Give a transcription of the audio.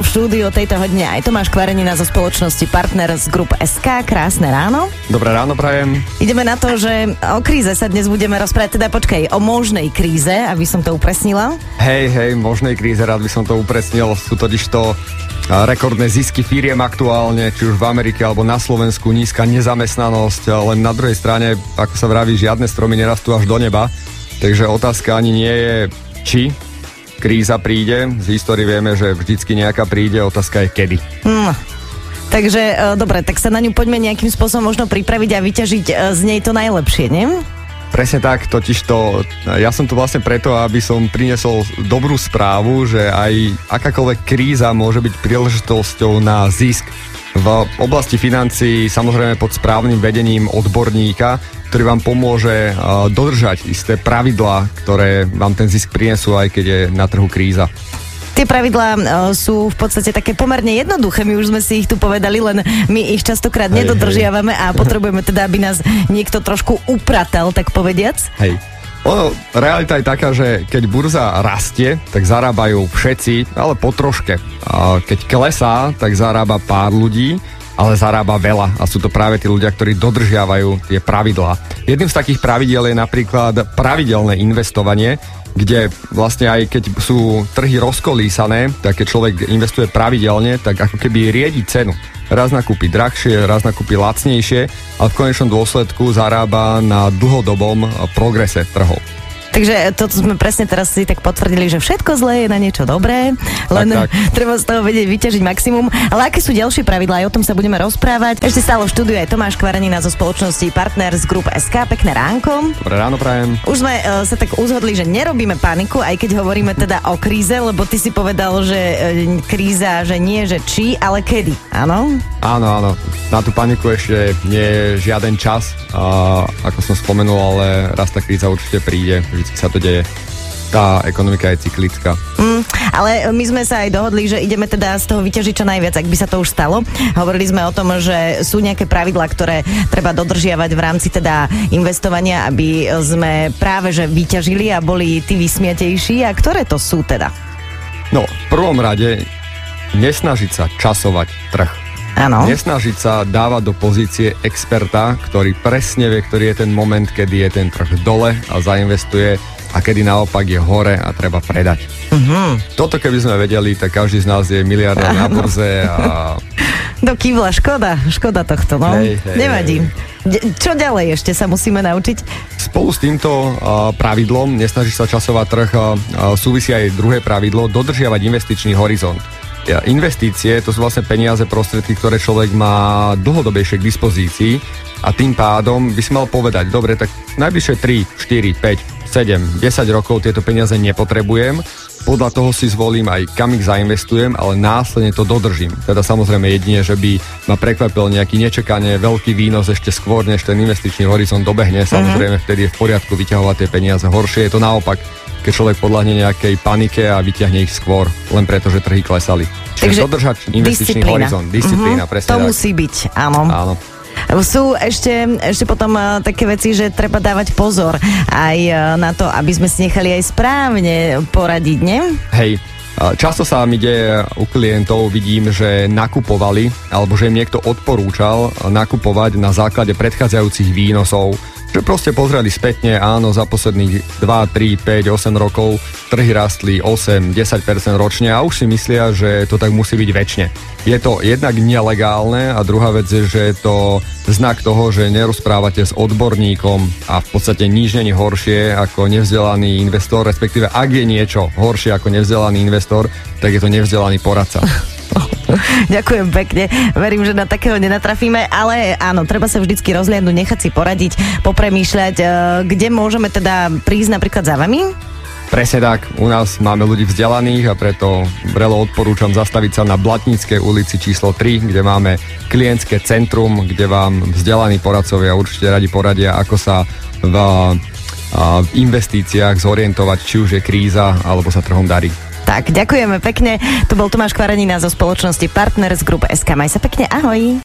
štúdiu tejto hodine aj Tomáš Kvarenina zo spoločnosti Partner z Group SK. Krásne ráno. Dobré ráno prajem. Ideme na to, že o kríze sa dnes budeme rozprávať, teda počkaj, o možnej kríze, aby som to upresnila. Hej, možnej kríze, rád by som to upresnil. Sú totižto rekordné zisky firiem aktuálne, či už v Amerike alebo na Slovensku, nízka nezamestnanosť, len na druhej strane, ako sa vraví, žiadne stromy nerastú až do neba. Takže otázka ani nie je, či kríza príde. Z histórie vieme, že vždycky nejaká príde, otázka je kedy. Takže dobre, tak sa na ňu poďme nejakým spôsobom možno pripraviť a vyťažiť z nej to najlepšie, nie? Presne tak, totižto ja som tu vlastne preto, aby som priniesol dobrú správu, že aj akákoľvek kríza môže byť príležitosťou na zisk v oblasti financií, samozrejme pod správnym vedením odborníka, ktorý vám pomôže dodržať isté pravidlá, ktoré vám ten zisk prinesú, aj keď je na trhu kríza. Tie pravidlá sú v podstate také pomerne jednoduché, my už sme si ich tu povedali, len my ich častokrát nedodržiavame a potrebujeme teda, aby nás niekto trošku upratal, tak povediac. Hej. Realita je taká, že keď burza rastie, tak zarábajú všetci, ale po troške. Keď klesá, tak zarába pár ľudí, ale zarába veľa a sú to práve tí ľudia, ktorí dodržiavajú tie pravidlá. Jedným z takých pravidiel je napríklad pravidelné investovanie, kde vlastne aj keď sú trhy rozkolísané, tak keď človek investuje pravidelne, tak ako keby riedi cenu. Raz nakúpi drahšie, raz nakúpi lacnejšie, ale v konečnom dôsledku zarába na dlhodobom progrese trhov. Takže toto sme presne teraz si tak potvrdili, že všetko zlé je na niečo dobré, len tak. Treba z toho vedieť vyťažiť maximum. Ale aké sú ďalšie pravidlá, aj o tom sa budeme rozprávať. Ešte stále v štúdiu aj Tomáš Kvarenina zo spoločnosti Partner z Group SK. Pekné ránko. Dobré ráno prajem. Už sme sa tak uzhodli, že nerobíme paniku, aj keď hovoríme teda o kríze, lebo ty si povedal, že kríza, že nie, že či, ale kedy, áno? Áno. Na tú paniku ešte nie je žiaden čas, ako som spomenul, ale raz tá kríza určite príde. Vždycky sa to deje. Tá ekonomika je cyklická. Ale my sme sa aj dohodli, že ideme teda z toho vyťažiť čo najviac, ak by sa to už stalo. Hovorili sme o tom, že sú nejaké pravidlá, ktoré treba dodržiavať v rámci teda investovania, aby sme práve že vyťažili a boli tí vysmiatejší. A ktoré to sú teda? No, v prvom rade nesnažiť sa časovať trh. Áno. Nesnažiť sa dávať do pozície experta, ktorý presne vie, ktorý je ten moment, kedy je ten trh dole a zainvestuje a kedy naopak je hore a treba predať. Toto keby sme vedeli, tak každý z nás je miliardár na burze a... Do kývla, škoda tohto, no. Nevadí. Čo ďalej ešte sa musíme naučiť? Spolu s týmto pravidlom, nesnažiť sa časovať trh, súvisí aj druhé pravidlo, dodržiavať investičný horizont. Investície, to sú vlastne peniaze, prostriedky, ktoré človek má dlhodobejšie k dispozícii a tým pádom by si mal povedať, dobre, tak najbližšie 3, 4, 5, 7, 10 rokov tieto peniaze nepotrebujem, podľa toho si zvolím aj kam ich zainvestujem, ale následne to dodržím. Teda samozrejme jedine, že by ma prekvapil nejaký nečakane veľký výnos ešte skôr, než ten investičný horizont dobehne, samozrejme vtedy je v poriadku vyťahovať tie peniaze. Horšie je to naopak, keď človek podľahne nejakej panike a vyťahne ich skôr, len preto, že trhy klesali. Čiže dodržať investičný horizont, disciplína, presne to tak. Musí byť, áno. Sú ešte potom také veci, že treba dávať pozor aj na to, aby sme si nechali aj správne poradiť, nie? Hej, často sa mi deje u klientov, vidím, že nakupovali, alebo že im niekto odporúčal nakupovať na základe predchádzajúcich výnosov. Že proste pozreli spätne, áno, za posledných 2, 3, 5, 8 rokov trhy rastli 8, 10% ročne a už si myslia, že to tak musí byť večne. Je to jednak nelegálne a druhá vec je, že je to znak toho, že nerozprávate s odborníkom a v podstate nič není horšie ako nevzdelaný investor, respektíve ak je niečo horšie ako nevzdelaný investor, tak je to nevzdelaný poradca. Ďakujem pekne. Verím, že na takého nenatrafíme, ale áno, treba sa vždycky rozhliadnúť, nechať si poradiť, popremýšľať, kde môžeme teda prísť napríklad za vami? Presne tak, u nás máme ľudí vzdelaných a preto vrelo odporúčam zastaviť sa na Blatníckej ulici číslo 3, kde máme klientské centrum, kde vám vzdelaní poradcovia určite radi poradia, ako sa v investíciách zorientovať, či už je kríza, alebo sa trhom darí. Tak, ďakujeme pekne. Tu bol Tomáš Kvarenina zo spoločnosti Partner z Group SK. Maj sa pekne, ahoj.